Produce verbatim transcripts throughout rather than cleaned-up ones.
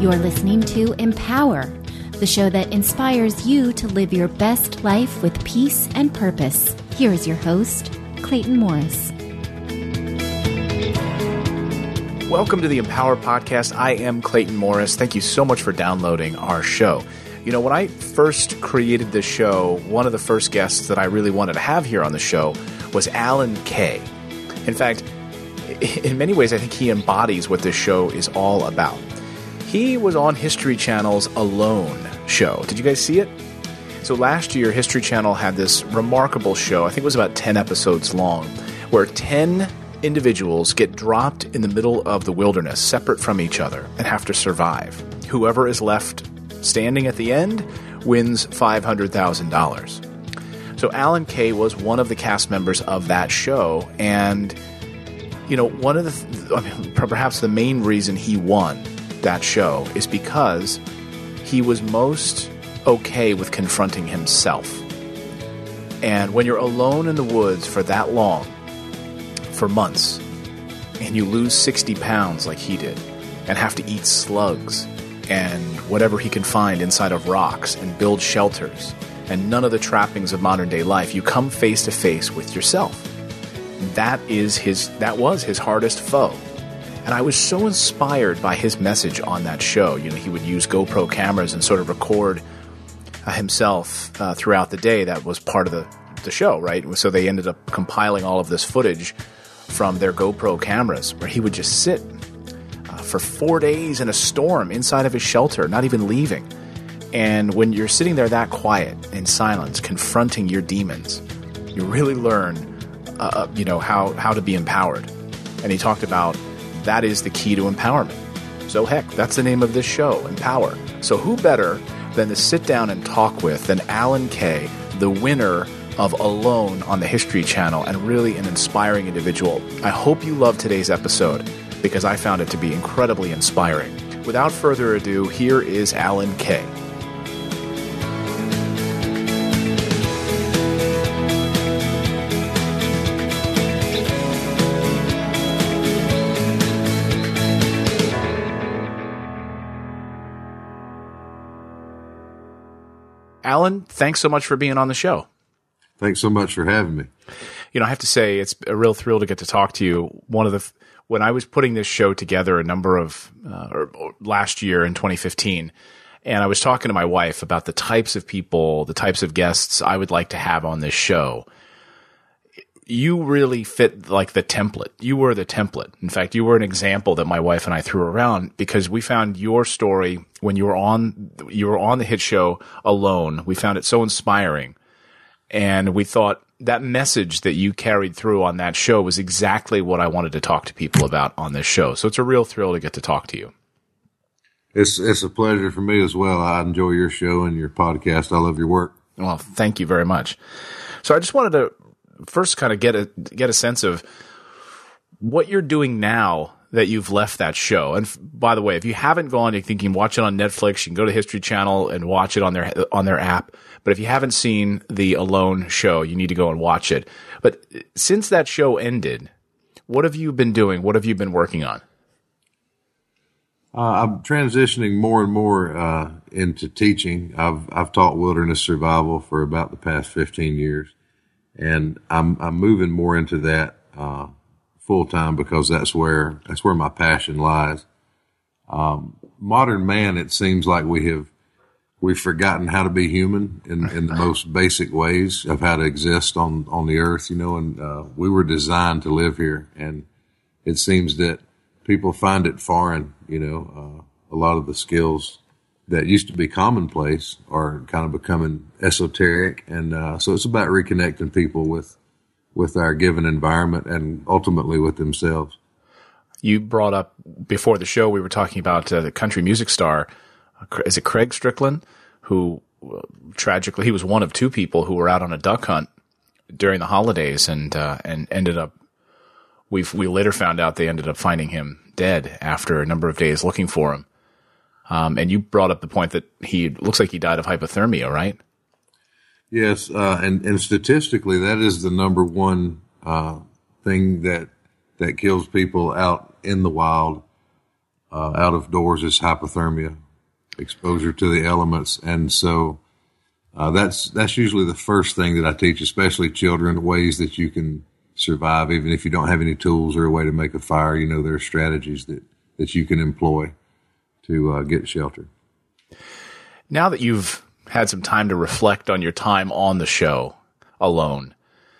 You're listening to Empower, the show that inspires you to live your best life with peace and purpose. Here is your host, Clayton Morris. Welcome to the Empower Podcast. I am Clayton Morris. Thank you so much for downloading our show. You know, when I first created this show, one of the first guests that I really wanted to have here on the show was Alan Kay. In fact, in many ways, I think he embodies what this show is all about. He was on History Channel's Alone show. Did you guys see it? So last year, History Channel had this remarkable show, I think it was about ten episodes long, where ten individuals get dropped in the middle of the wilderness, separate from each other, and have to survive. Whoever is left standing at the end wins five hundred thousand dollars. So Alan Kay was one of the cast members of that show, and you know, one of the, th- I mean, perhaps the main reason he won that show is because he was most okay with confronting himself. And when you're alone in the woods for that long, for months, and you lose sixty pounds like he did, and have to eat slugs and whatever he can find inside of rocks and build shelters and none of the trappings of modern day life, you come face to face with yourself. That is his, that was his hardest foe. And I was so inspired by his message on that show. You know, he would use GoPro cameras and sort of record uh, himself uh, throughout the day. That was part of the, the show, right? So they ended up compiling all of this footage from their GoPro cameras, where he would just sit uh, for four days in a storm inside of his shelter, not even leaving. And when you're sitting there that quiet, in silence, confronting your demons, you really learn, uh, you know, how, how to be empowered. And he talked about that is the key to empowerment. So heck, that's the name of this show, Empower. So who better than to sit down and talk with than Alan Kay, the winner of Alone on the History Channel, and really an inspiring individual. I hope you love today's episode because I found it to be incredibly inspiring. Without further ado, here is Alan Kay. Alan, thanks so much for being on the show. Thanks so much for having me. You know, I have to say it's a real thrill to get to talk to you. One of the when I was putting this show together a number of uh, or, or last year in twenty fifteen, and I was talking to my wife about the types of people, the types of guests I would like to have on this show. You really fit like the template. You were the template. In fact, you were an example that my wife and I threw around because we found your story when you were on you were on the hit show Alone. We found it so inspiring. And we thought that message that you carried through on that show was exactly what I wanted to talk to people about on this show. So it's a real thrill to get to talk to you. It's it's a pleasure for me as well. I enjoy your show and your podcast. I love your work. Well, thank you very much. So I just wanted to first kind of get a get a sense of what you're doing now that you've left that show. And f- by the way, if you haven't gone, you think you can watch it on Netflix, you can go to History Channel and watch it on their on their app. But if you haven't seen the Alone show, you need to go and watch it. But since that show ended, what have you been doing? What have you been working on? Uh, I'm transitioning more and more uh, into teaching. I've I've taught wilderness survival for about the past fifteen years, and I'm I'm moving more into that uh, full time because that's where that's where my passion lies. Um, modern man, it seems like we have. We've forgotten how to be human in, in the most basic ways of how to exist on, on the earth, you know, and uh, we were designed to live here. And it seems that people find it foreign, you know, uh, a lot of the skills that used to be commonplace are kind of becoming esoteric. And uh, so it's about reconnecting people with, with our given environment and ultimately with themselves. You brought up before the show, we were talking about uh, the country music star. Is it Craig Strickland, who uh, tragically, he was one of two people who were out on a duck hunt during the holidays and, uh, and ended up, we've, we later found out they ended up finding him dead after a number of days looking for him. Um, and you brought up the point that he looks like he died of hypothermia, right? Yes. Uh, and, and statistically, that is the number one, uh, thing that, that kills people out in the wild. uh, out of doors is hypothermia, exposure to the elements. And so uh, that's that's usually the first thing that I teach, especially children, ways that you can survive even if you don't have any tools or a way to make a fire. You know, there are strategies that, that you can employ to uh, get shelter. Now that you've had some time to reflect on your time on the show alone,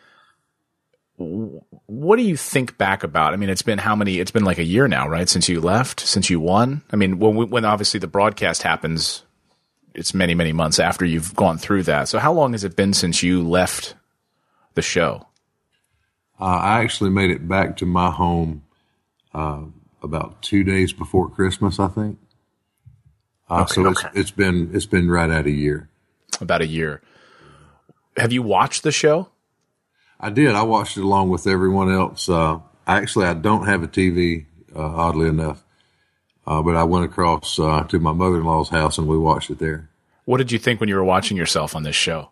what do you think back about? I mean, it's been how many, it's been like a year now, right? Since you left, since you won. I mean, when, when obviously the broadcast happens, it's many, many months after you've gone through that. So how long has it been since you left the show? Uh, I actually made it back to my home uh, about two days before Christmas, I think. Uh, okay, so okay. it's, it's been it's been right at a year. About a year. Have you watched the show? I did. I watched it along with everyone else. Uh, actually, I don't have a T V, uh, oddly enough, uh, but I went across uh, to my mother-in-law's house and we watched it there. What did you think when you were watching yourself on this show?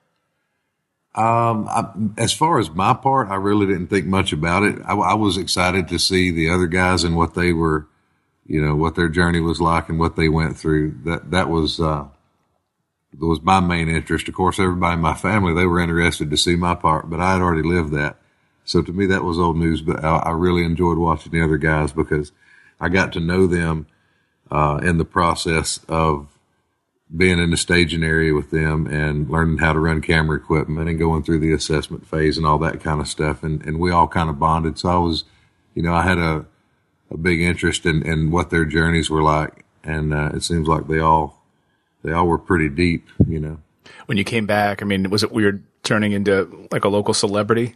Um, I, as far as my part, I really didn't think much about it. I, I was excited to see the other guys and what they were, you know, what their journey was like and what they went through. That, that was, uh, was my main interest. Of course, everybody in my family, they were interested to see my part, but I had already lived that. So to me, that was old news, but I, I really enjoyed watching the other guys because I got to know them, uh, in the process of being in the staging area with them and learning how to run camera equipment and going through the assessment phase and all that kind of stuff. And, and we all kind of bonded. So I was, you know, I had a, a big interest in, in what their journeys were like. And, uh, it seems like they all, they all were pretty deep, you know. When you came back, I mean, was it weird turning into like a local celebrity?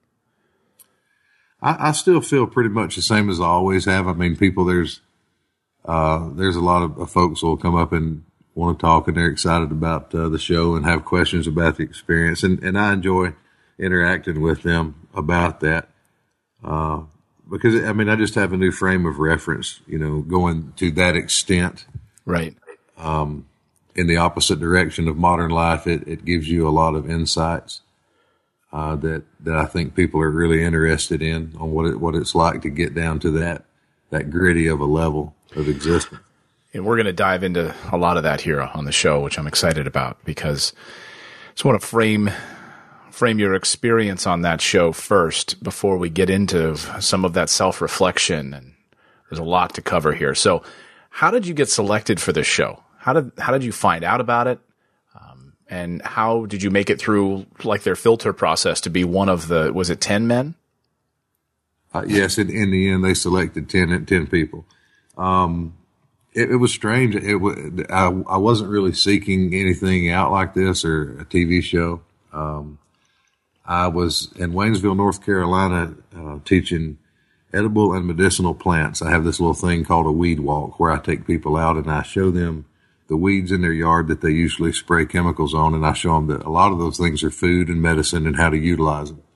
I, I still feel pretty much the same as I always have. I mean, people, there's, uh, there's a lot of, of folks who will come up and want to talk and they're excited about uh, the show and have questions about the experience. And, and I enjoy interacting with them about that. Uh, because I mean, I just have a new frame of reference, you know, going to that extent. Right. Um, in the opposite direction of modern life, it, it gives you a lot of insights, uh, that, that I think people are really interested in on what it, what it's like to get down to that, that gritty of a level of existence. And we're going to dive into a lot of that here on the show, which I'm excited about because I just want to frame frame your experience on that show first before we get into some of that self-reflection. And there's a lot to cover here. So how did you get selected for this show? How did how did you find out about it? Um, and how did you make it through like their filter process to be one of the, was it ten men? Uh, yes, in, in the end, they selected ten, ten people. Um, It, it was strange. It was, I, I wasn't really seeking anything out like this or a T V show. Um, I was in Waynesville, North Carolina, uh, teaching edible and medicinal plants. I have this little thing called a weed walk where I take people out and I show them the weeds in their yard that they usually spray chemicals on. And I show them that a lot of those things are food and medicine and how to utilize them.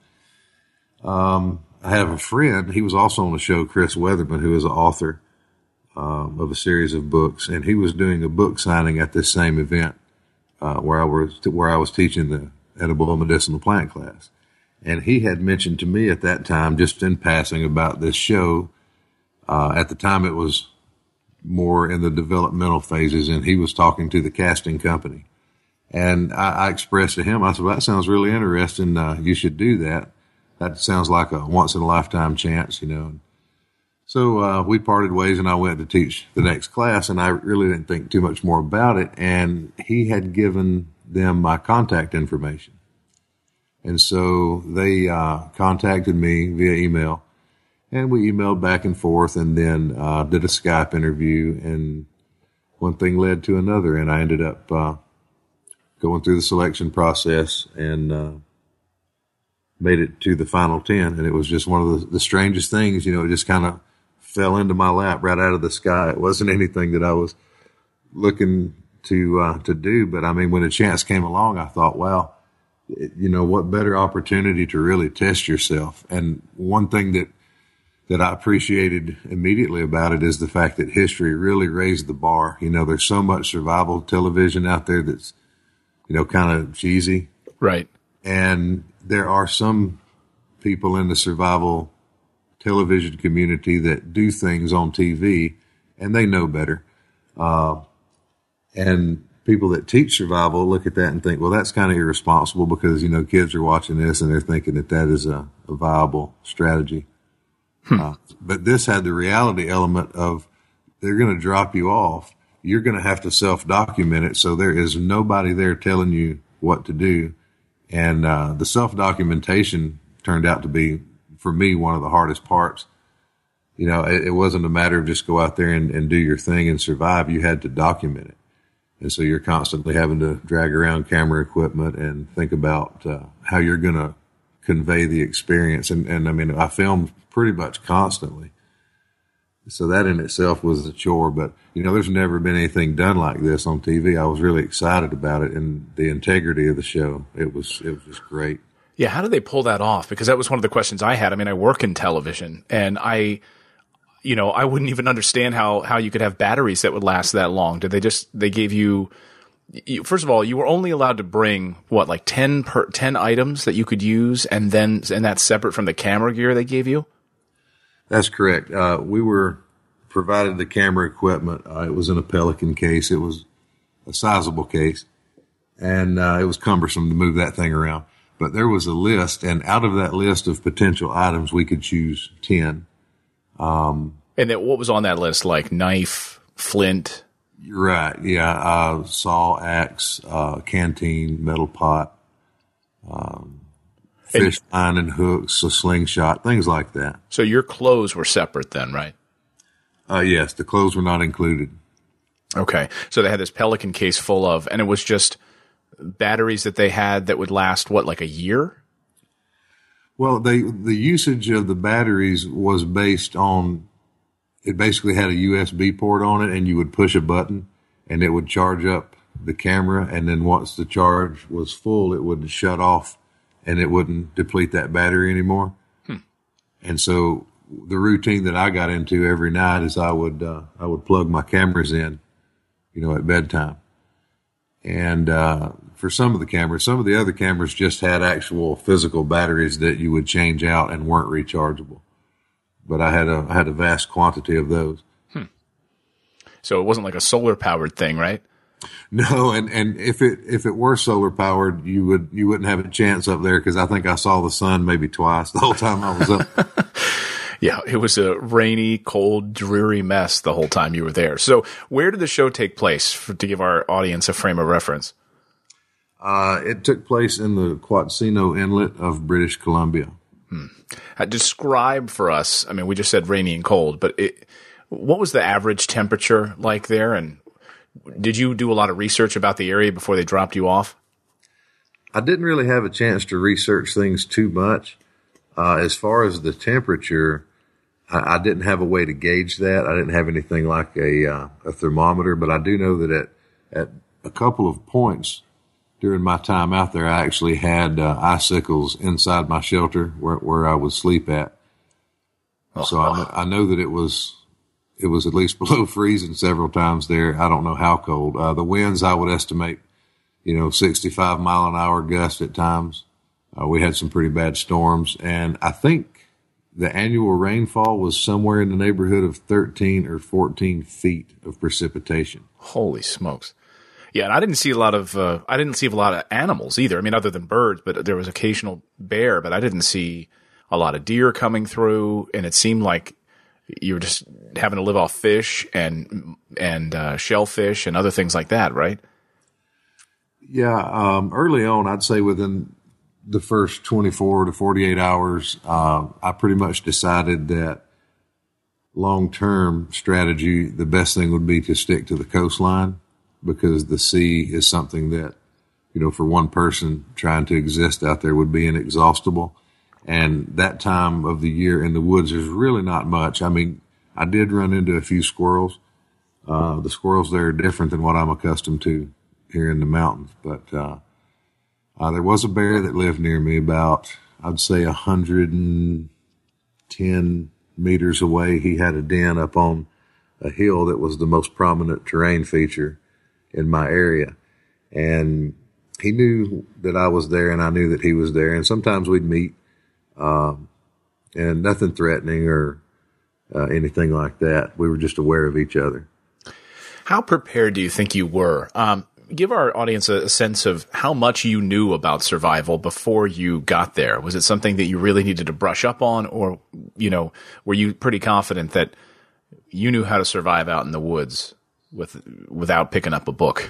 Um, I have a friend. He was also on the show, Chris Weatherman, who is an author Um, of a series of books, and he was doing a book signing at this same event uh, where I was where I was teaching the edible and medicinal plant class. And he had mentioned to me at that time, just in passing, about this show. Uh, at the time, it was more in the developmental phases, and he was talking to the casting company. And I, I expressed to him, I said, well, that sounds really interesting. Uh, you should do that. That sounds like a once-in-a-lifetime chance, you know. So uh, we parted ways, and I went to teach the next class, and I really didn't think too much more about it. And he had given them my contact information. And so they uh, contacted me via email, and we emailed back and forth and then uh, did a Skype interview, and one thing led to another, and I ended up uh, going through the selection process and uh, made it to the final ten. And it was just one of the, the strangest things, you know, it just kind of fell into my lap right out of the sky. It wasn't anything that I was looking to uh, to do, but I mean, when a chance came along, I thought, wow, it, you know, what better opportunity to really test yourself. And one thing that that I appreciated immediately about it is the fact that history really raised the bar. You know, there's so much survival television out there that's, you know, kind of cheesy. Right. And there are some people in the survival television community that do things on T V and they know better. Uh, and people that teach survival look at that and think, well, that's kind of irresponsible because, you know, kids are watching this and they're thinking that that is a, a viable strategy. Hmm. Uh, but this had the reality element of they're going to drop you off. You're going to have to self-document it. So there is nobody there telling you what to do. And uh, the self-documentation turned out to be, for me, one of the hardest parts. You know, it, it wasn't a matter of just go out there and, and do your thing and survive. You had to document it. And so you're constantly having to drag around camera equipment and think about uh, how you're going to convey the experience. And, and I mean, I filmed pretty much constantly. So that in itself was a chore. But, you know, there's never been anything done like this on T V. I was really excited about it and the integrity of the show. It was, it was just great. Yeah. How did they pull that off? Because that was one of the questions I had. I mean, I work in television and I, you know, I wouldn't even understand how, how you could have batteries that would last that long. Did they just, they gave you, you, first of all, you were only allowed to bring what, like ten per, ten items that you could use, and then, and that's separate from the camera gear they gave you? That's correct. Uh, we were provided the camera equipment. Uh, it was in a Pelican case. It was a sizable case, and uh, it was cumbersome to move that thing around. But there was a list, and out of that list of potential items, we could choose ten. Um, and then what was on that list? Like knife, flint? Right. Yeah. Uh, saw, axe, uh, canteen, metal pot, um, fish line and hooks, a slingshot, things like that. So your clothes were separate then, right? Uh, yes. The clothes were not included. Okay. So they had this Pelican case full of, and it was just batteries that they had that would last, what, like a year? Well, they, the usage of the batteries was based on, it basically had a U S B port on it, and you would push a button and it would charge up the camera. And then once the charge was full, it would shut off and it wouldn't deplete that battery anymore. Hmm. And so the routine that I got into every night is I would, uh, I would plug my cameras in, you know, at bedtime. And, uh, for some of the cameras, some of the other cameras just had actual physical batteries that you would change out and weren't rechargeable. But I had a, I had a vast quantity of those. Hmm. So it wasn't like a solar powered thing, right? No. And, and if it, if it were solar powered, you would, you wouldn't have a chance up there. Cause I think I saw the sun maybe twice the whole time I was up. Yeah, it was a rainy, cold, dreary mess the whole time you were there. So where did the show take place, for, to give our audience a frame of reference? Uh, it took place in the Quatsino Inlet of British Columbia. Hmm. Uh, describe for us, I mean, we just said rainy and cold, but it, what was the average temperature like there? And did you do a lot of research about the area before they dropped you off? I didn't really have a chance to research things too much. Uh, as far as the temperature, I, I didn't have a way to gauge that. I didn't have anything like a, uh, a thermometer, but I do know that at, at a couple of points during my time out there, I actually had uh, icicles inside my shelter where, where I would sleep at. Oh, so I, I know that it was, it was at least below freezing several times there. I don't know how cold. Uh, the winds, I would estimate, you know, sixty-five mile an hour gust at times. Uh, we had some pretty bad storms, and I think the annual rainfall was somewhere in the neighborhood of thirteen or fourteen feet of precipitation. Holy smokes. Yeah, and I didn't see a lot of uh, I didn't see a lot of animals either. I mean, other than birds, but there was occasional bear, but I didn't see a lot of deer coming through, and it seemed like you were just having to live off fish and and uh, shellfish and other things like that, right? Yeah, um, early on, I'd say within the first twenty-four to forty-eight hours, uh, I pretty much decided that long-term strategy, the best thing would be to stick to the coastline, because the sea is something that, you know, for one person trying to exist out there would be inexhaustible. And that time of the year in the woods, there's really not much. I mean, I did run into a few squirrels. Uh, the squirrels there are different than what I'm accustomed to here in the mountains. But uh, uh, there was a bear that lived near me about, I'd say, one hundred ten meters away. He had a den up on a hill that was the most prominent terrain feature in my area. And he knew that I was there, and I knew that he was there. And sometimes we'd meet, um, and nothing threatening or uh, anything like that. We were just aware of each other. How prepared do you think you were? Um, give our audience a, a sense of how much you knew about survival before you got there. Was it something that you really needed to brush up on, or, you know, were you pretty confident that you knew how to survive out in the woods with without picking up a book?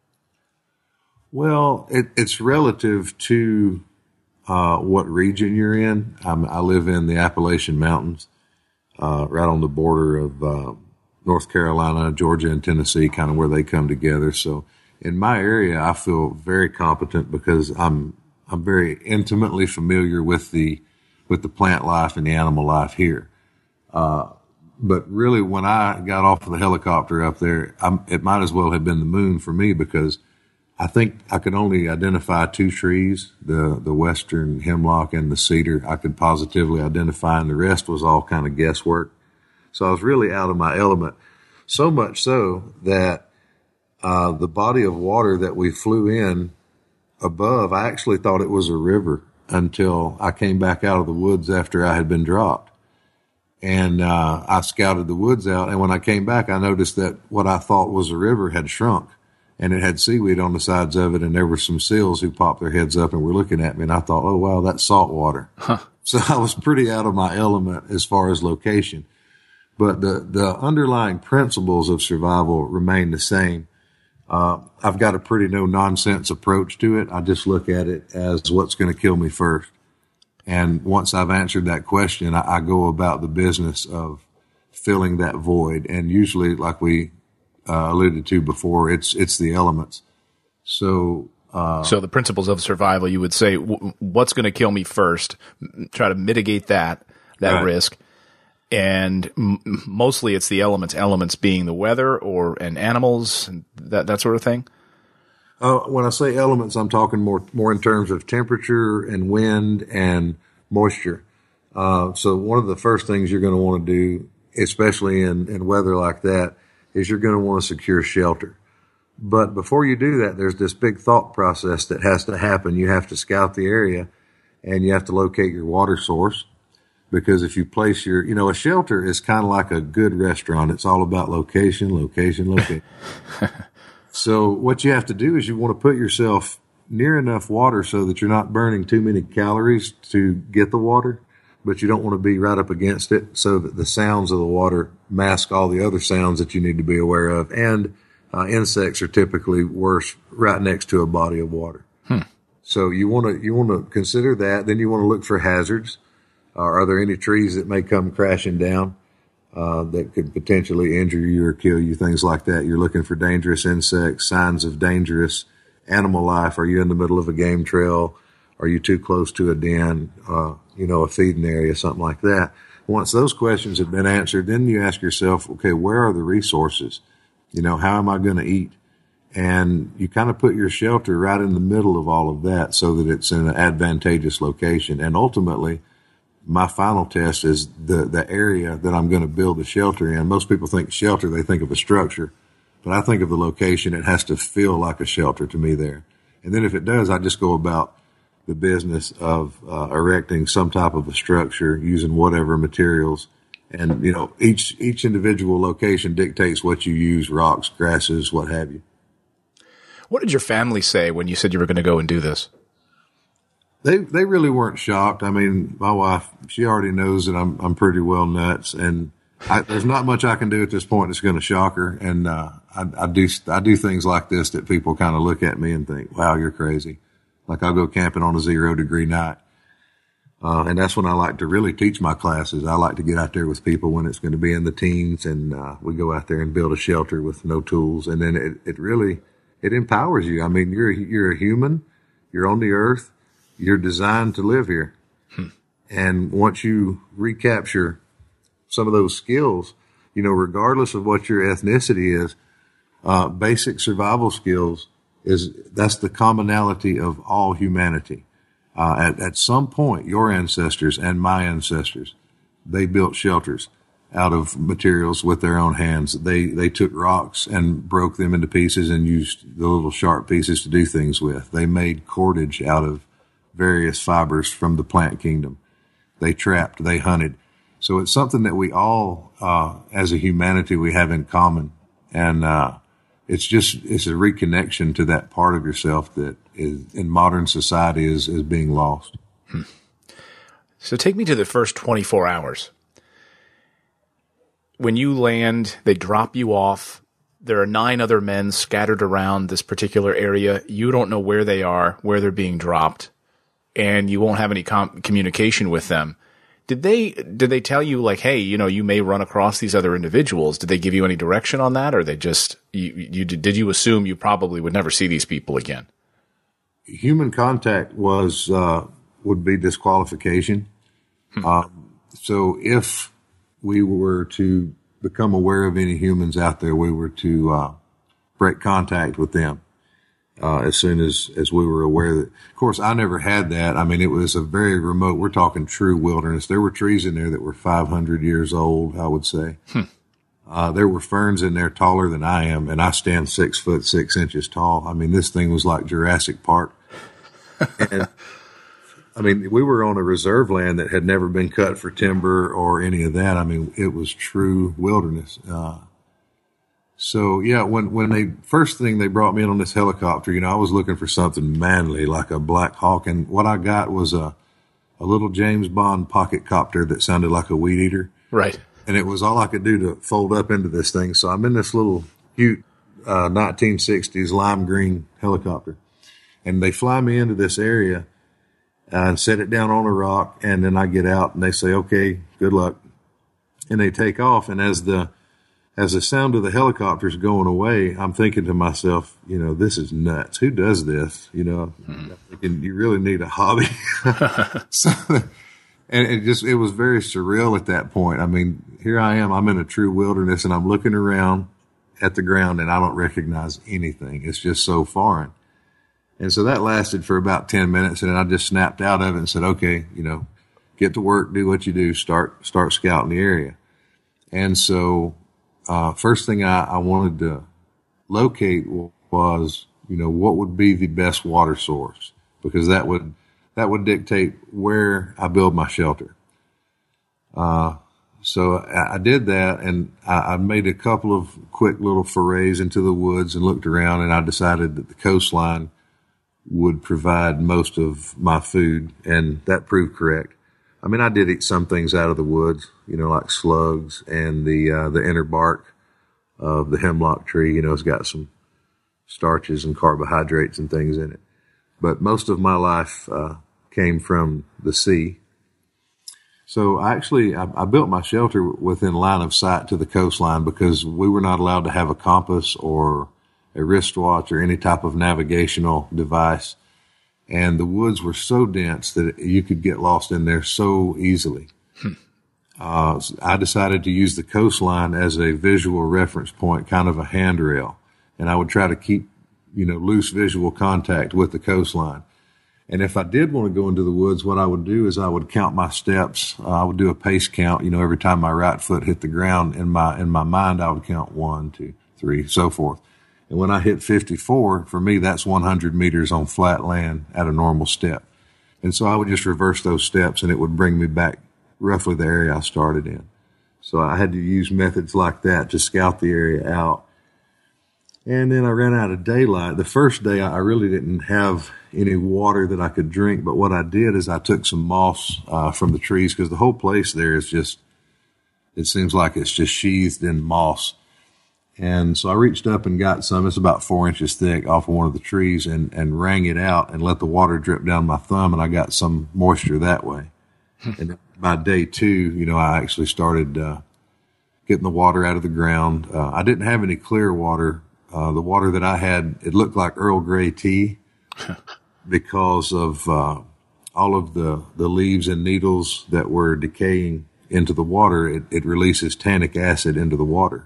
Well, it, it's relative to uh, what region you're in. I'm, I live in the Appalachian Mountains, uh, right on the border of uh, North Carolina, Georgia, and Tennessee, kind of where they come together. So in my area, I feel very competent because I'm I'm very intimately familiar with the with the plant life and the animal life here. Uh, but really, when I got off of the helicopter up there, I'm, it might as well have been the moon for me, because I think I could only identify two trees, the, the western hemlock and the cedar. I could positively identify, and the rest was all kind of guesswork. So I was really out of my element, so much so that uh, the body of water that we flew in above, I actually thought it was a river until I came back out of the woods after I had been dropped. And uh, I scouted the woods out, and when I came back, I noticed that what I thought was a river had shrunk. And it had seaweed on the sides of it, and there were some seals who popped their heads up and were looking at me. And I thought, oh, wow, that's salt water. Huh. So I was pretty out of my element as far as location. But the, the underlying principles of survival remain the same. Uh, I've got a pretty no-nonsense approach to it. I just look at it as what's going to kill me first. And once I've answered that question, I, I go about the business of filling that void. And usually, like we Uh, alluded to before, it's it's the elements. So, uh, so the principles of survival, you would say, w- what's going to kill me first? Try to mitigate that that right. risk, and m- mostly it's the elements. Elements being the weather or and animals, and that that sort of thing. Uh, when I say elements, I'm talking more more in terms of temperature and wind and moisture. Uh, so one of the first things you're going to want to do, especially in, in weather like that, is you're going to want to secure shelter. But before you do that, there's this big thought process that has to happen. You have to scout the area, and you have to locate your water source. Because if you place your, you know, a shelter is kind of like a good restaurant. It's all about location, location, location. So what you have to do is you want to put yourself near enough water so that you're not burning too many calories to get the water, but you don't want to be right up against it so that the sounds of the water mask all the other sounds that you need to be aware of. And uh, insects are typically worse right next to a body of water. Hmm. So you want to you want to consider that. Then you want to look for hazards. Uh, are there any trees that may come crashing down uh, that could potentially injure you or kill you, things like that? You're looking for dangerous insects, signs of dangerous animal life. Are you in the middle of a game trail? Are you too close to a den, uh, you know, a feeding area, something like that? Once those questions have been answered, then you ask yourself, okay, where are the resources? You know, how am I going to eat? And you kind of put your shelter right in the middle of all of that so that it's in an advantageous location. And ultimately, my final test is the, the area that I'm going to build the shelter in. Most people think shelter, they think of a structure. But I think of the location, it has to feel like a shelter to me there. And then if it does, I just go about the business of uh, erecting some type of a structure using whatever materials. And, you know, each each individual location dictates what you use, rocks, grasses, what have you. What did your family say when you said you were going to go and do this? They they really weren't shocked. I mean, my wife, she already knows that I'm I'm pretty well nuts, and I, there's not much I can do at this point that's going to shock her. And uh, I, I do I do things like this that people kind of look at me and think, "Wow, you're crazy." Like I'll go camping on a zero degree night. Uh, and that's when I like to really teach my classes. I like to get out there with people when it's going to be in the teens, and uh, we go out there and build a shelter with no tools. And then it, it really, it empowers you. I mean, you're, you're a human, you're on the earth, you're designed to live here. Hmm. And once you recapture some of those skills, you know, regardless of what your ethnicity is, uh, basic survival skills is that's the commonality of all humanity. Uh, at, at some point, your ancestors and my ancestors, they built shelters out of materials with their own hands. They they took rocks and broke them into pieces and used the little sharp pieces to do things with. They made cordage out of various fibers from the plant kingdom. They trapped, they hunted. So it's something that we all, uh, as a humanity, we have in common. And, uh, it's just, it's a reconnection to that part of yourself that is in modern society is, is being lost. Hmm. So take me to the first twenty-four hours. When you land, they drop you off. There are nine other men scattered around this particular area. You don't know where they are, where they're being dropped, and you won't have any com- communication with them. Did they did they tell you, like, hey, you know, you may run across these other individuals? Did they give you any direction on that, or they just you, you did you assume you probably would never see these people again? Human contact was uh, would be disqualification. Hmm. Um, so if we were to become aware of any humans out there, we were to uh, break contact with them. Uh, as soon as, as we were aware that, of course, I never had that. I mean, it was a very remote, we're talking true wilderness. There were trees in there that were five hundred years old, I would say. Hmm. Uh, there were ferns in there taller than I am, and I stand six foot, six inches tall. I mean, this thing was like Jurassic Park. And I mean, we were on a reserve land that had never been cut for timber or any of that. I mean, it was true wilderness. Uh, So, yeah, when, when they, first thing they brought me in on this helicopter, you know, I was looking for something manly, like a Black Hawk. And what I got was a, a little James Bond pocket copter that sounded like a weed eater. Right. And it was all I could do to fold up into this thing. So I'm in this little cute, uh, nineteen sixties lime green helicopter. And they fly me into this area uh, and set it down on a rock. And then I get out and they say, okay, good luck. And they take off. And as the, As the sound of the helicopters going away, I'm thinking to myself, you know, this is nuts. Who does this? You know, mm. thinking you really need a hobby. So, and it just, it was very surreal at that point. I mean, here I am, I'm in a true wilderness and I'm looking around at the ground and I don't recognize anything. It's just so foreign. And so that lasted for about ten minutes and then I just snapped out of it and said, okay, you know, get to work, do what you do, start, start scouting the area. And so, Uh, first thing I, I wanted to locate was, you know, what would be the best water source, because that would, that would dictate where I build my shelter. Uh, so I, I did that and I, I made a couple of quick little forays into the woods and looked around and I decided that the coastline would provide most of my food, and that proved correct. I mean, I did eat some things out of the woods, you know, like slugs and the, uh, the inner bark of the hemlock tree. You know, it's got some starches and carbohydrates and things in it. But most of my life, uh, came from the sea. So I actually, I, I built my shelter within line of sight to the coastline because we were not allowed to have a compass or a wristwatch or any type of navigational device. And the woods were so dense that you could get lost in there so easily. Hmm. Uh, I decided to use the coastline as a visual reference point, kind of a handrail. And I would try to keep, you know, loose visual contact with the coastline. And if I did want to go into the woods, what I would do is I would count my steps. Uh, I would do a pace count. You know, every time my right foot hit the ground, in my, in my mind, I would count one, two, three, so forth. And when I hit fifty-four, for me, that's one hundred meters on flat land at a normal step. And so I would just reverse those steps and it would bring me back roughly the area I started in. So I had to use methods like that to scout the area out. And then I ran out of daylight. The first day I really didn't have any water that I could drink, but what I did is I took some moss uh, from the trees, because the whole place there is just, it seems like it's just sheathed in moss. And so I reached up and got some, it's about four inches thick, off of one of the trees, and, and wrung it out and let the water drip down my thumb, and I got some moisture that way. And by day two, you know, I actually started uh, getting the water out of the ground. Uh, I didn't have any clear water. Uh, the water that I had, it looked like Earl Grey tea because of uh, all of the, the leaves and needles that were decaying into the water. It, it releases tannic acid into the water.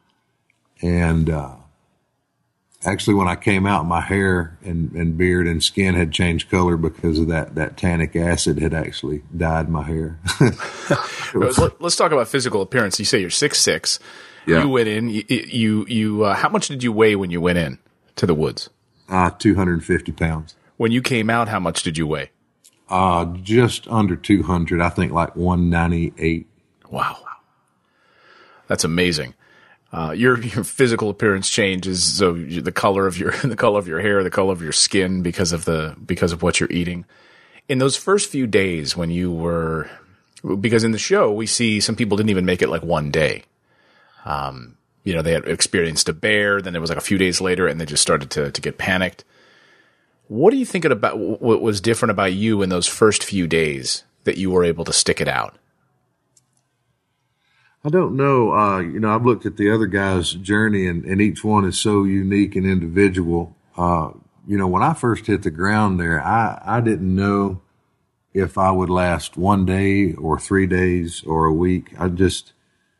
And, uh, actually when I came out, my hair and, and beard and skin had changed color because of that, that tannic acid had actually dyed my hair. was, Let's talk about physical appearance. You say you're six six. Yeah. You went in, you, you, you uh, how much did you weigh when you went in to the woods? Uh, two hundred fifty pounds. When you came out, how much did you weigh? Uh, just under two hundred. I think like one ninety-eight. Wow. That's amazing. Uh, your your physical appearance changes, so you, the color of your the color of your hair, the color of your skin, because of the because of what you're eating. In those first few days when you were, because in the show we see some people didn't even make it like one day. Um, you know, they had experienced a bear, then it was like a few days later, and they just started to to get panicked. What are you thinking about? What was different about you in those first few days that you were able to stick it out? I don't know. Uh, you know, I've looked at the other guys' journey, and, and each one is so unique and individual. Uh, you know, when I first hit the ground there, I, I didn't know if I would last one day or three days or a week. I just,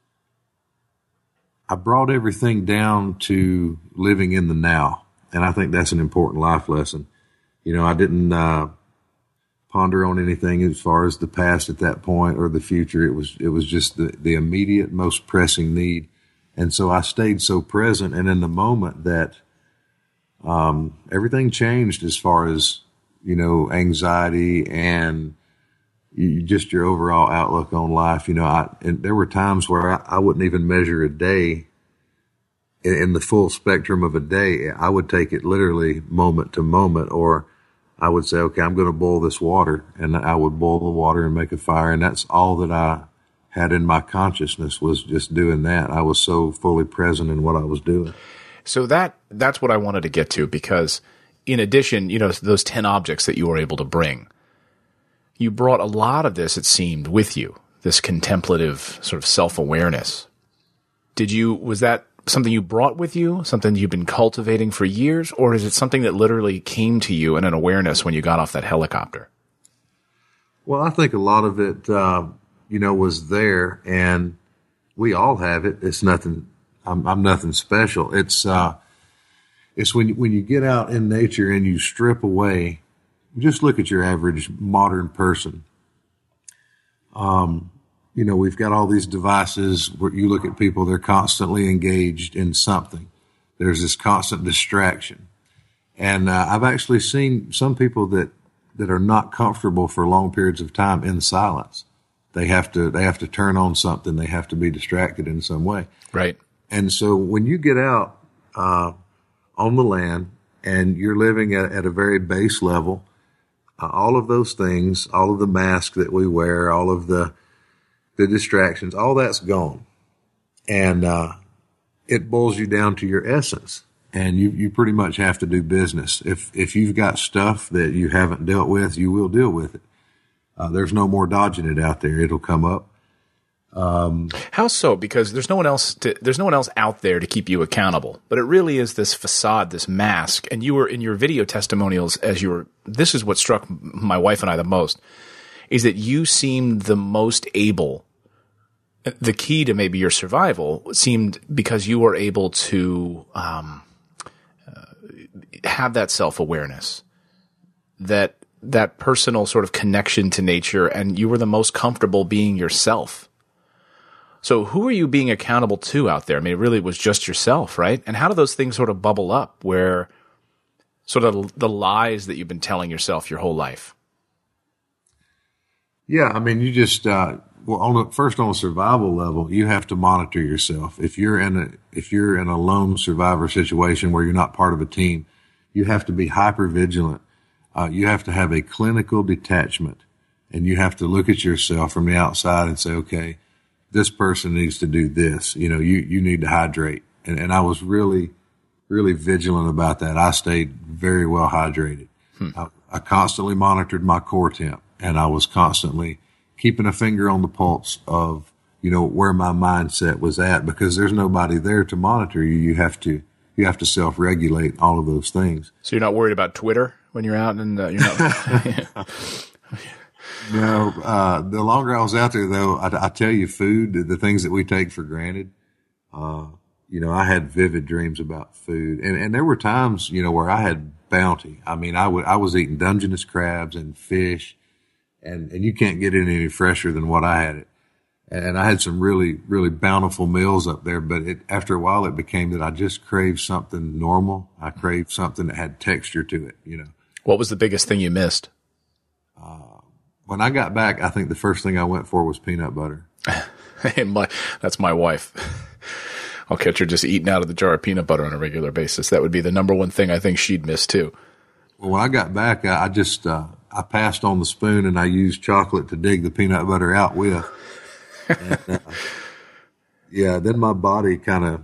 I brought everything down to living in the now. And I think that's an important life lesson. You know, I didn't, uh, ponder on anything as far as the past at that point or the future. It was, it was just the, the immediate, most pressing need. And so I stayed so present and in the moment that, um, everything changed as far as, you know, anxiety and you, just your overall outlook on life. You know, I, and there were times where I, I wouldn't even measure a day in, in the full spectrum of a day. I would take it literally moment to moment, or I would say, okay, I'm going to boil this water, and I would boil the water and make a fire. And that's all that I had in my consciousness, was just doing that. I was so fully present in what I was doing. So that, that's what I wanted to get to, because in addition, you know, those ten objects that you were able to bring, you brought a lot of this, it seemed, with you, this contemplative sort of self-awareness. Did you, was that something you brought with you, something you've been cultivating for years, or is it something that literally came to you in an awareness when you got off that helicopter? Well, I think a lot of it, uh, you know, was there, and we all have it. It's nothing, I'm, I'm nothing special. It's, uh, it's when, when you get out in nature and you strip away, just look at your average modern person. Um, You know, we've got all these devices where you look at people, they're constantly engaged in something. There's this constant distraction. And uh, I've actually seen some people that, that are not comfortable for long periods of time in silence. They have to, they have to turn on something. They have to be distracted in some way. Right. And so when you get out uh, on the land and you're living at, at a very base level, uh, all of those things, all of the masks that we wear, all of the the distractions, all that's gone. And, uh, it boils you down to your essence, and you, you pretty much have to do business. If, if you've got stuff that you haven't dealt with, you will deal with it. Uh, there's no more dodging it out there. It'll come up. Um, how so? Because there's no one else to, there's no one else out there to keep you accountable, but it really is this facade, this mask. And you were in your video testimonials as you were, this is what struck my wife and I the most, is that you seemed the most able. The key to maybe your survival seemed because you were able to um, uh, have that self-awareness, that that personal sort of connection to nature, and you were the most comfortable being yourself. So who are you being accountable to out there? I mean, it really was just yourself, right? And how do those things sort of bubble up where sort of the lies that you've been telling yourself your whole life? Yeah, I mean, you just uh, well, on the, first on a survival level, you have to monitor yourself. If you're in a if you're in a lone survivor situation where you're not part of a team, you have to be hyper vigilant. Uh, you have to have a clinical detachment, and you have to look at yourself from the outside and say, okay, this person needs to do this. You know, you you need to hydrate, and and I was really really vigilant about that. I stayed very well hydrated. Hmm. I, I constantly monitored my core temp. And I was constantly keeping a finger on the pulse of, you know, where my mindset was at, because there's nobody there to monitor you. You have to, you have to self-regulate all of those things. So you're not worried about Twitter when you're out and uh, you're not. No, uh, the longer I was out there though, I, I tell you, food, the things that we take for granted, uh, you know, I had vivid dreams about food, and, and there were times, you know, where I had bounty. I mean, I would, I was eating Dungeness crabs and fish. And, and you can't get it any fresher than what I had it. And I had some really, really bountiful meals up there. But it, after a while, it became that I just craved something normal. I craved something that had texture to it, you know. What was the biggest thing you missed? Uh, when I got back, I think the first thing I went for was peanut butter. Hey, my, that's my wife. I'll catch her just eating out of the jar of peanut butter on a regular basis. That would be the number one thing I think she'd miss too. Well, when I got back, I, I just, uh, I passed on the spoon and I used chocolate to dig the peanut butter out with. And, uh, yeah, then my body kind of,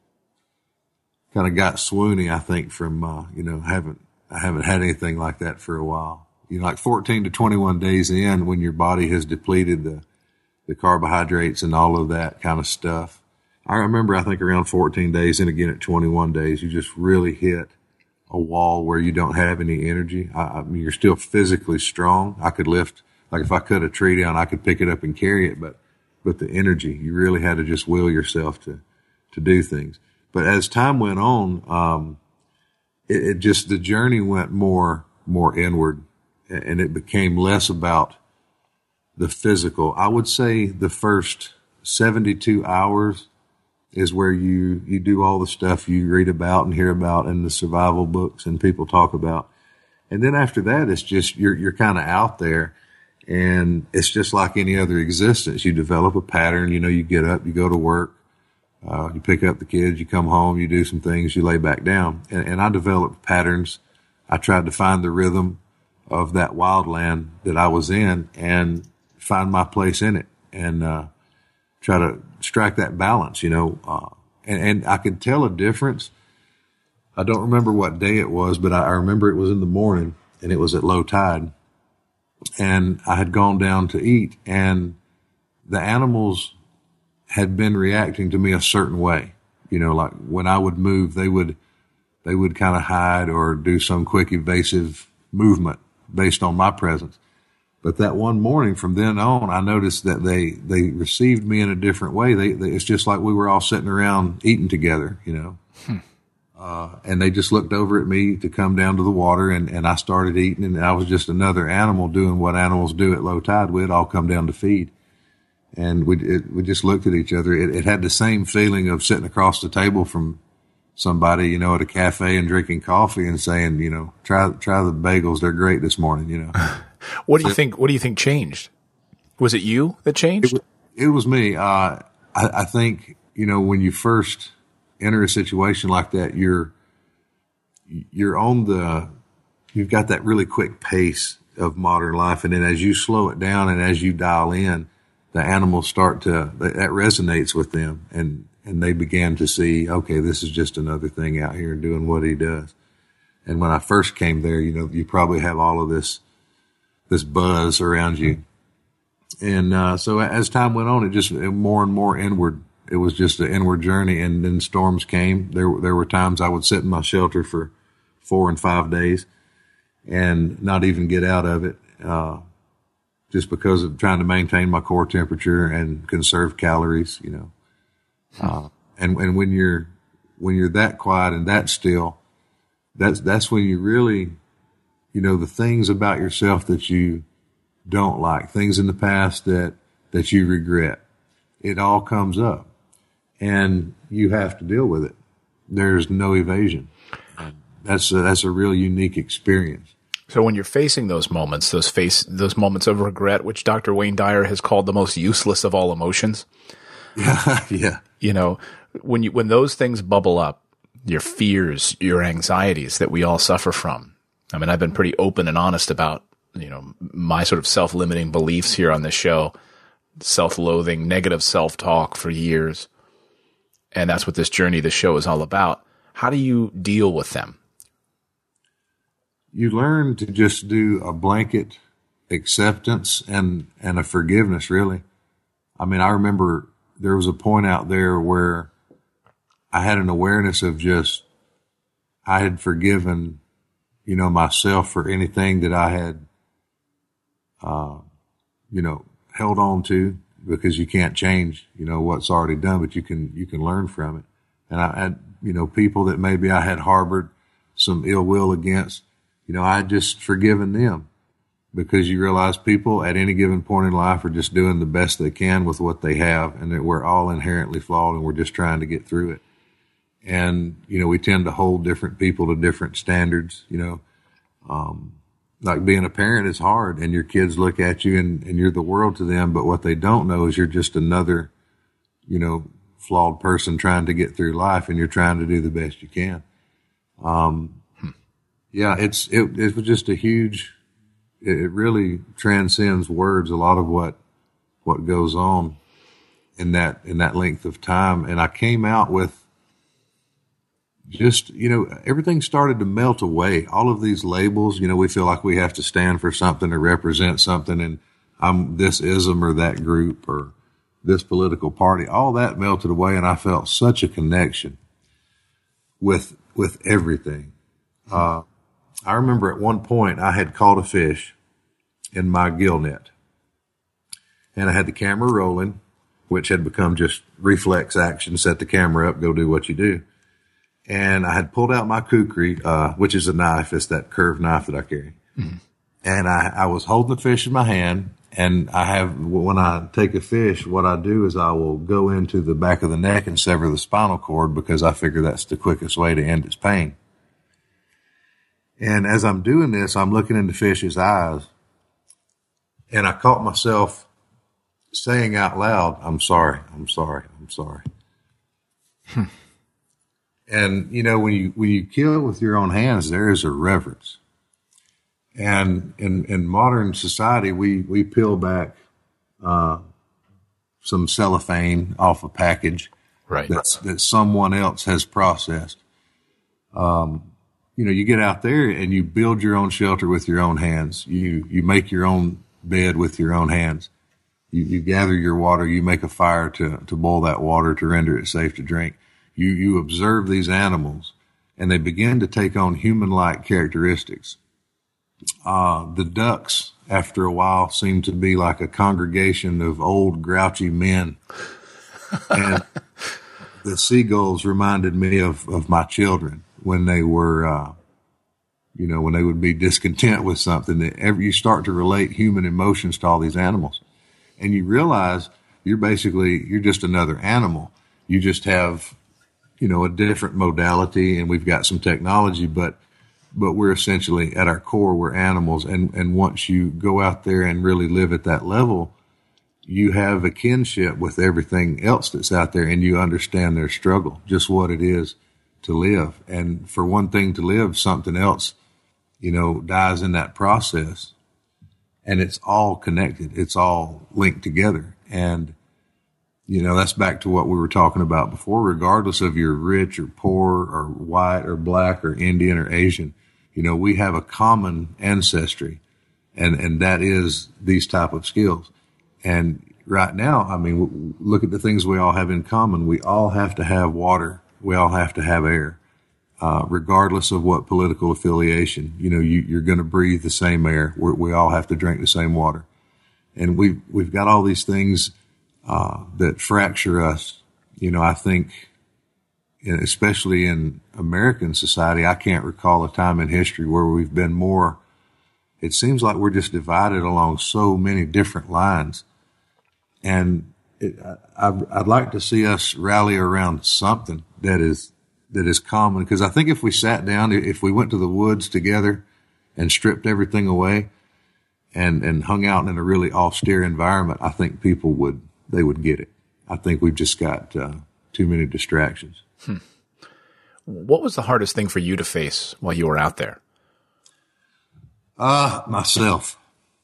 kind of got swoony, I think, from, uh, you know, haven't, I haven't had anything like that for a while. You know, like fourteen to twenty-one days in, when your body has depleted the, the carbohydrates and all of that kind of stuff. I remember, I think around fourteen days and again at twenty-one days, you just really hit a wall where you don't have any energy. I, I mean, you're still physically strong. I could lift, like if I cut a tree down, I could pick it up and carry it, but, but the energy, you really had to just will yourself to, to do things. But as time went on, um, it, it just, the journey went more, more inward, and it became less about the physical. I would say the first seventy-two hours is where you, you do all the stuff you read about and hear about in the survival books and people talk about. And then after that, it's just, you're, you're kind of out there, and it's just like any other existence. You develop a pattern, you know, you get up, you go to work, uh, you pick up the kids, you come home, you do some things, you lay back down. And, and I developed patterns. I tried to find the rhythm of that wildland that I was in and find my place in it, and, uh, try to strike that balance, you know, uh, and, and I could tell a difference. I don't remember what day it was, but I, I remember it was in the morning and it was at low tide, and I had gone down to eat, and the animals had been reacting to me a certain way. You know, like when I would move, they would, they would kind of hide or do some quick evasive movement based on my presence. But that one morning from then on, I noticed that they, they received me in a different way. They, they, it's just like we were all sitting around eating together, you know. Hmm. Uh, and they just looked over at me to come down to the water, and, and I started eating, and I was just another animal doing what animals do at low tide. We'd all come down to feed. And we, it, we just looked at each other. It, it had the same feeling of sitting across the table from somebody, you know, at a cafe and drinking coffee and saying, you know, try, try the bagels. They're great this morning, you know. What do you think? What do you think changed? Was it you that changed? It was, it was me. Uh, I, I think, you know, when you first enter a situation like that, you're, you're on the, you've got that really quick pace of modern life. And then as you slow it down and as you dial in, the animals start to, that resonates with them, and, and they began to see, okay, this is just another thing out here doing what he does. And when I first came there, you know, you probably have all of this, this buzz around you. And, uh, so as time went on, it just more and more inward. It was just an inward journey. And then storms came. There, there were times I would sit in my shelter for four and five days and not even get out of it, uh, just because of trying to maintain my core temperature and conserve calories, you know. Uh, and, and when you're, when you're that quiet and that still, that's, that's when you really, you know, the things about yourself that you don't like, things in the past that, that you regret, it all comes up, and you have to deal with it. There's no evasion. And that's a, that's a real unique experience. So when you're facing those moments, those face, those moments of regret, which Doctor Wayne Dyer has called the most useless of all emotions. Yeah. Yeah. You know, when you, when those things bubble up, your fears, your anxieties that we all suffer from. I mean, I've been pretty open and honest about, you know, my sort of self-limiting beliefs here on this show, self-loathing, negative self-talk for years. And that's what this journey, this show is all about. How do you deal with them? You learn to just do a blanket acceptance and, and a forgiveness, really. I mean, I remember there was a point out there where I had an awareness of just, I had forgiven, you know, myself for anything that I had, uh, you know, held on to, because you can't change, you know, what's already done, but you can, you can learn from it. And I had, you know, people that maybe I had harbored some ill will against, you know, I had just forgiven them, because you realize people at any given point in life are just doing the best they can with what they have, and that we're all inherently flawed and we're just trying to get through it. And, you know, we tend to hold different people to different standards, you know, um, like being a parent is hard, and your kids look at you and, and you're the world to them. But what they don't know is you're just another you know, flawed person trying to get through life, and you're trying to do the best you can. Um, hmm. yeah, it's, it, it was just a huge, it, it really transcends words, a lot of what, what goes on in that, in that length of time. And I came out with just, you know, everything started to melt away. All of these labels, you know, we feel like we have to stand for something or represent something, and I'm this ism or that group or this political party. All that melted away, and I felt such a connection with, with everything. Uh, I remember at one point I had caught a fish in my gill net, and I had the camera rolling, which had become just reflex action, set the camera up, go do what you do. And I had pulled out my kukri, uh, which is a knife. It's that curved knife that I carry. Mm-hmm. And I, I was holding the fish in my hand. And I have, when I take a fish, what I do is I will go into the back of the neck and sever the spinal cord, because I figure that's the quickest way to end its pain. And as I'm doing this, I'm looking into fish's eyes, and I caught myself saying out loud, "I'm sorry, I'm sorry, I'm sorry." Hmm. And, you know, when you, when you kill with your own hands, there is a reverence. And in, in modern society, we, we peel back, uh, some cellophane off a package. Right. That's, that someone else has processed. Um, you know, you get out there and you build your own shelter with your own hands. You, you make your own bed with your own hands. You, you gather your water, you make a fire to, to boil that water to render it safe to drink. You, you observe these animals, and they begin to take on human-like characteristics. Uh, the ducks, after a while, seem to be like a congregation of old, grouchy men. And the seagulls reminded me of, of my children when they were, uh, you know, when they would be discontent with something. That every, you start to relate human emotions to all these animals. And you realize you're basically, you're just another animal. You just have, you know, a different modality, and we've got some technology, but, but we're essentially at our core, we're animals. And, and once you go out there and really live at that level, you have a kinship with everything else that's out there, and you understand their struggle, just what it is to live. And for one thing to live, something else, you know, dies in that process, and it's all connected. It's all linked together. And, you know, that's back to what we were talking about before. Regardless of you're rich or poor or white or black or Indian or Asian, you know, we have a common ancestry, and, and that is these type of skills. And right now, I mean, look at the things we all have in common. We all have to have water. We all have to have air, uh, regardless of what political affiliation. You know, you, you're going to breathe the same air. We're, we all have to drink the same water. And we've, we've got all these things Uh, that fracture us. You know, I think, especially in American society, I can't recall a time in history where we've been more, it seems like we're just divided along so many different lines. And it, I, I'd like to see us rally around something that is, that is common. Because I think if we sat down, if we went to the woods together and stripped everything away and, and hung out in a really austere environment, I think people would, they would get it. I think we've just got uh, too many distractions. Hmm. What was the hardest thing for you to face while you were out there? Uh, myself.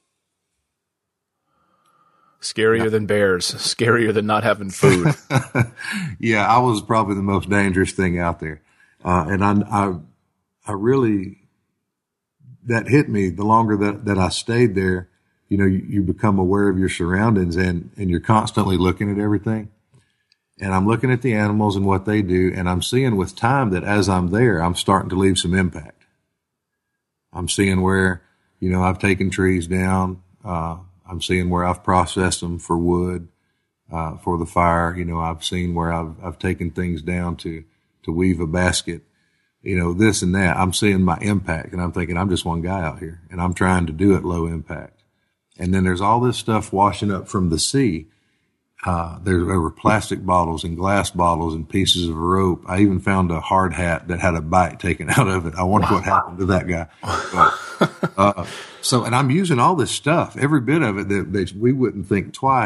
Scarier yeah. than bears, scarier than not having food. Yeah, I was probably the most dangerous thing out there. Uh, and I, I, I really, that hit me the longer that, that I stayed there. You know, you, you become aware of your surroundings, and, and you're constantly looking at everything. And I'm looking at the animals and what they do, and I'm seeing with time that as I'm there, I'm starting to leave some impact. I'm seeing where, you know, I've taken trees down. Uh, I'm seeing where I've processed them for wood, uh, for the fire. You know, I've seen where I've, I've taken things down to, to weave a basket, you know, this and that. I'm seeing my impact, and I'm thinking I'm just one guy out here, and I'm trying to do it low impact. And then there's all this stuff washing up from the sea. Uh, there were plastic bottles and glass bottles and pieces of rope. I even found a hard hat that had a bite taken out of it. I wonder wow. what happened to that guy. But, uh, so, and I'm using all this stuff, every bit of it that, that we wouldn't think twice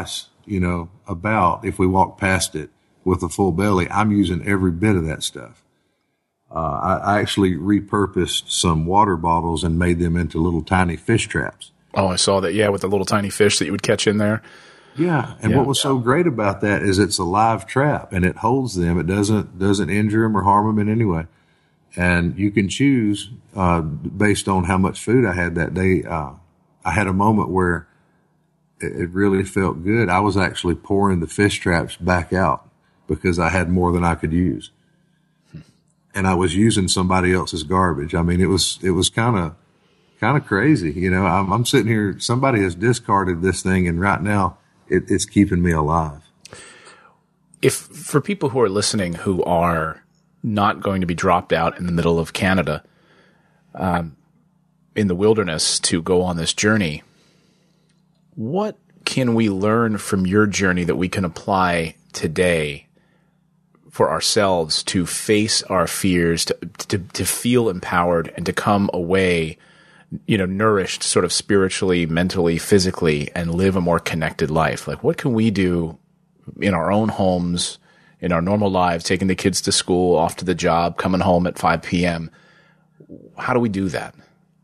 you know, about if we walk past it with a full belly, I'm using every bit of that stuff. Uh, I, I actually repurposed some water bottles and made them into little tiny fish traps. Oh, I saw that. Yeah, with the little tiny fish that you would catch in there. Yeah, and yeah. what was so great about that is it's a live trap, and it holds them. It doesn't doesn't injure them or harm them in any way. And you can choose uh, based on how much food I had that day. Uh, I had a moment where it, it really felt good. I was actually pouring the fish traps back out because I had more than I could use, and I was using somebody else's garbage. I mean, it was it was kind of kind of crazy. You know, I'm, I'm sitting here. Somebody has discarded this thing, and right now, It, it's keeping me alive. If for people who are listening who are not going to be dropped out in the middle of Canada, um, in the wilderness to go on this journey, what can we learn from your journey that we can apply today for ourselves to face our fears, to, to, to feel empowered and to come away, you know, nourished sort of spiritually, mentally, physically, and live a more connected life? Like, what can we do in our own homes, in our normal lives, taking the kids to school, off to the job, coming home at five p.m.? How do we do that?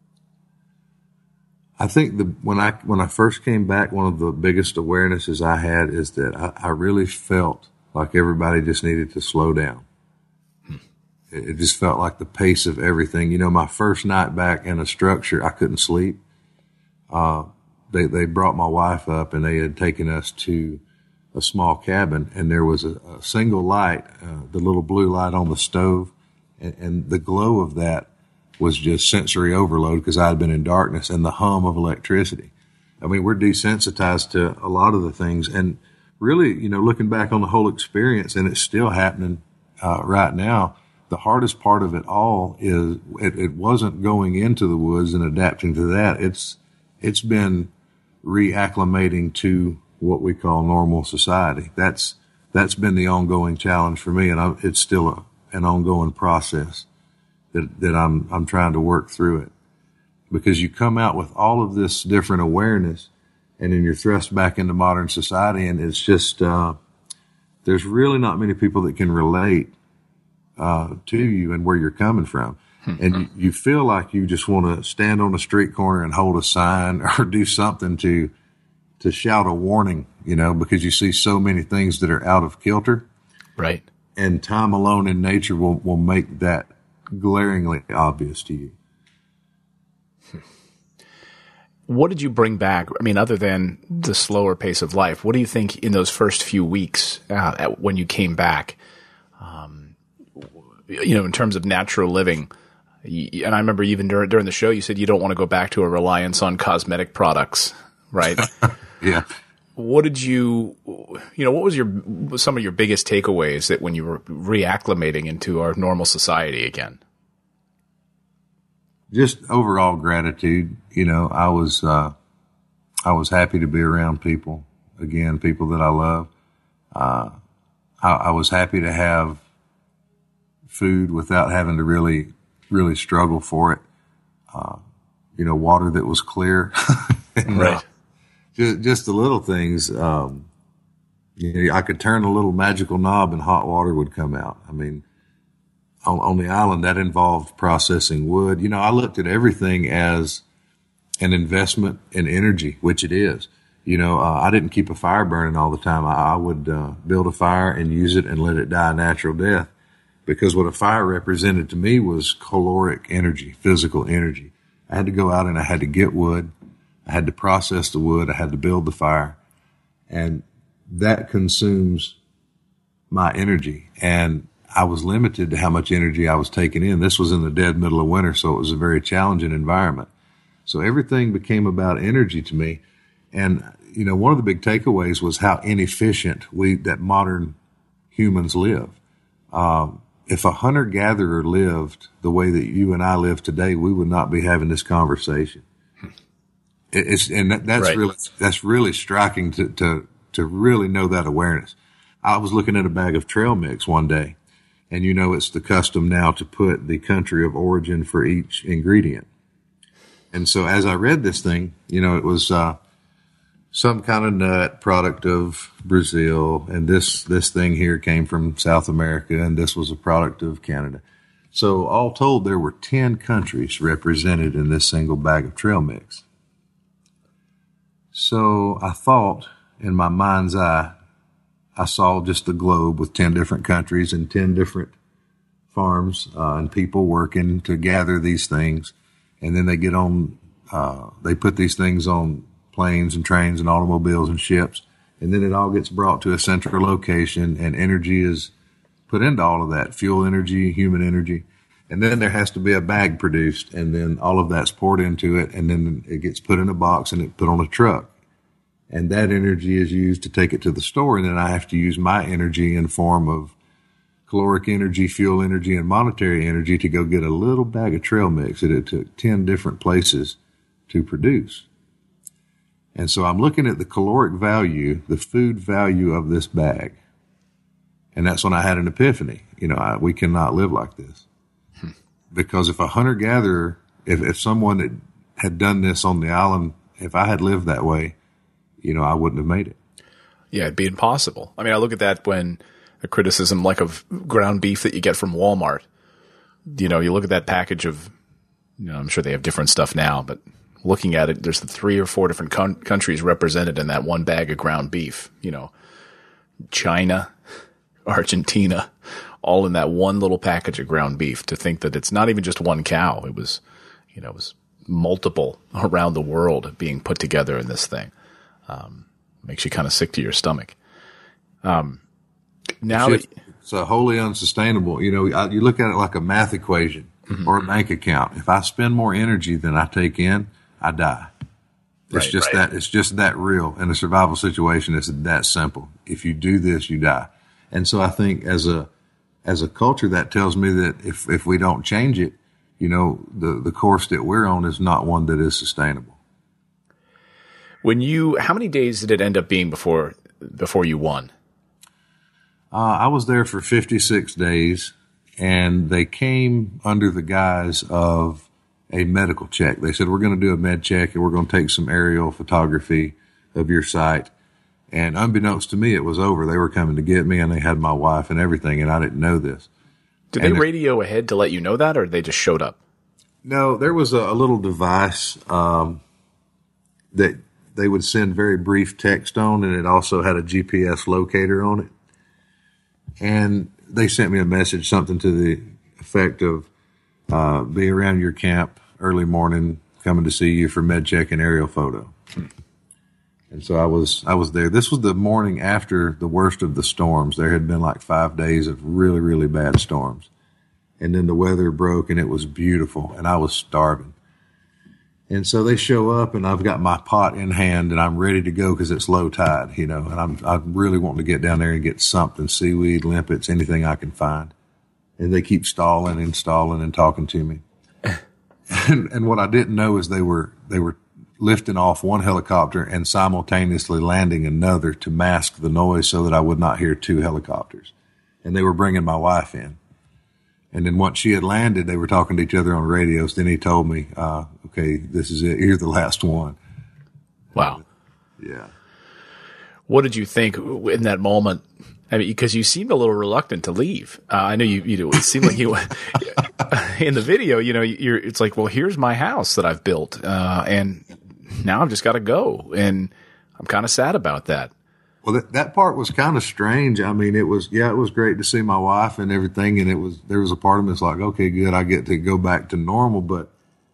I think the, when I, when I first came back, one of the biggest awarenesses I had is that I, I really felt like everybody just needed to slow down. It just felt like the pace of everything. You know, my first night back in a structure, I couldn't sleep. Uh, they, they brought my wife up and they had taken us to a small cabin, and there was a, a single light, uh, the little blue light on the stove. And, and the glow of that was just sensory overload because I had been in darkness, and the hum of electricity. I mean, we're desensitized to a lot of the things. And really, you know, looking back on the whole experience, and it's still happening, uh, right now, the hardest part of it all is it, it wasn't going into the woods and adapting to that. It's, it's been reacclimating to what we call normal society. That's, that's been the ongoing challenge for me. And I, it's still a, an ongoing process that, that I'm, I'm trying to work through it, because you come out with all of this different awareness and then you're thrust back into modern society. And it's just, uh, there's really not many people that can relate Uh, to you and where you're coming from. And you, you feel like you just want to stand on a street corner and hold a sign or do something to, to shout a warning, you know, because you see so many things that are out of kilter. Right. And time alone in nature will, will make that glaringly obvious to you. What did you bring back? I mean, other than the slower pace of life, what do you think in those first few weeks uh, at, when you came back, um, you know, in terms of natural living? And I remember even during, during the show, you said you don't want to go back to a reliance on cosmetic products, right? Yeah. What did you, you know, what was your, some of your biggest takeaways that when you were reacclimating into our normal society again? Just overall gratitude. You know, I was, uh, I was happy to be around people, again, people that I love. Uh, I, I was happy to have food without having to really, really struggle for it. Uh, you know, water that was clear. and, right. Uh, just, just the little things. Um, you know, I could turn a little magical knob and hot water would come out. I mean, on, on the island, that involved processing wood. You know, I looked at everything as an investment in energy, which it is. You know, uh, I didn't keep a fire burning all the time. I, I would uh, build a fire and use it and let it die a natural death. Because what a fire represented to me was caloric energy, physical energy. I had to go out and I had to get wood. I had to process the wood. I had to build the fire. And that consumes my energy. And I was limited to how much energy I was taking in. This was in the dead middle of winter, so it was a very challenging environment. So everything became about energy to me. And, you know, one of the big takeaways was how inefficient we, that modern humans live. Um, If a hunter-gatherer lived the way that you and I live today, we would not be having this conversation. It's, and that, that's right. really, that's really striking to, to, to really know that awareness. I was looking at a bag of trail mix one day, and you know, it's the custom now to put the country of origin for each ingredient. And so as I read this thing, you know, it was, uh, some kind of nut, product of Brazil, and this this thing here came from South America, and this was a product of Canada. So all told, there were ten countries represented in this single bag of trail mix. So I thought, in my mind's eye, I saw just the globe with ten different countries and ten different farms uh, and people working to gather these things. And then they get on, uh, they put these things on planes and trains and automobiles and ships. And then it all gets brought to a central location, and energy is put into all of that, fuel energy, human energy. And then there has to be a bag produced, and then all of that's poured into it, and then it gets put in a box and it put on a truck. And that energy is used to take it to the store, and then I have to use my energy in form of caloric energy, fuel energy, and monetary energy to go get a little bag of trail mix that it took ten different places to produce. And so I'm looking at the caloric value, the food value of this bag. And that's when I had an epiphany. You know, I, we cannot live like this. Hmm. Because if a hunter-gatherer, if, if someone had, had done this on the island, if I had lived that way, you know, I wouldn't have made it. Yeah, it'd be impossible. I mean, I look at that when the criticism like of ground beef that you get from Walmart. You know, you look at that package of, you know, I'm sure they have different stuff now, but looking at it, there's the three or four different con- countries represented in that one bag of ground beef. You know, China, Argentina, all in that one little package of ground beef. To think that it's not even just one cow. It was, you know, it was multiple around the world being put together in this thing. Um, makes you kind of sick to your stomach. Um, now it's, just, it's a wholly unsustainable. You know, I, you look at it like a math equation mm-hmm. or a bank account. If I spend more energy than I take in, I die. It's right, just right. that, it's just that real. In a survival situation, it's that simple. If you do this, you die. And so I think as a, as a culture, that tells me that if, if we don't change it, you know, the, the course that we're on is not one that is sustainable. When you, how many days did it end up being before, before you won? Uh, I was there for fifty-six days, and they came under the guise of a medical check. They said, we're going to do a med check, and we're going to take some aerial photography of your site. And unbeknownst to me, it was over. They were coming to get me, and they had my wife and everything, and I didn't know this. Did and they radio ahead to let you know that, or they just showed up? No, there was a, a little device um, that they would send very brief text on, and it also had a G P S locator on it. And they sent me a message, something to the effect of, uh, be around your camp early morning, coming to see you for med check and aerial photo. Hmm. And so I was, I was there. This was the morning after the worst of the storms. There had been like five days of really, really bad storms. And then the weather broke, and it was beautiful, and I was starving. And so they show up, and I've got my pot in hand, and I'm ready to go because it's low tide, you know, and I'm I'm really wanting to get down there and get something, seaweed, limpets, anything I can find. And they keep stalling and stalling and talking to me. and, and what I didn't know is they were they were lifting off one helicopter and simultaneously landing another to mask the noise so that I would not hear two helicopters. And they were bringing my wife in. And then once she had landed, they were talking to each other on radios. Then he told me, uh, okay, this is it. You're the last one. Wow. Yeah. What did you think in that moment? I mean, because you seemed a little reluctant to leave. Uh, I know you, you know, it seemed like you, in the video, you know, you're, it's like, well, here's my house that I've built. Uh, and now I've just got to go. And I'm kind of sad about that. Well, that, that part was kind of strange. I mean, it was, yeah, it was great to see my wife and everything. And it was, there was a part of me that's like, okay, good. I get to go back to normal. But,